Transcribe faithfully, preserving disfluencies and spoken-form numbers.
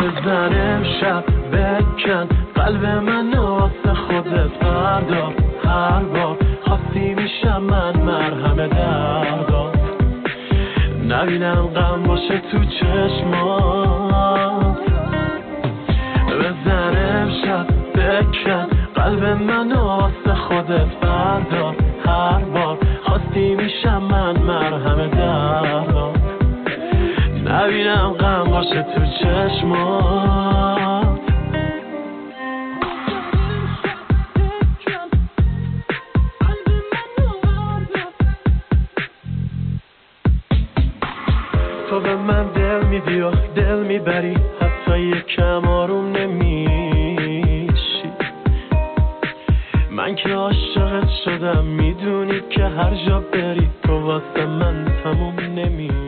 بزن امشب بکن قلب من واسه خودت بردار، هر بار خواستی میشم من مرهم دردا، نبینم غم باشه تو چشمات. بزن امشب بکن قلب من واسه خودت بردار، هر بار خواستی میشم من مرهم دردا، نبینم غم باشه تو چشمات. تو به من دل میدی و دل میبری، حتی یکم آروم نمیشی. من که عاشقت شدم، میدونی که هر جا بری تو واسه من تموم نمیشی.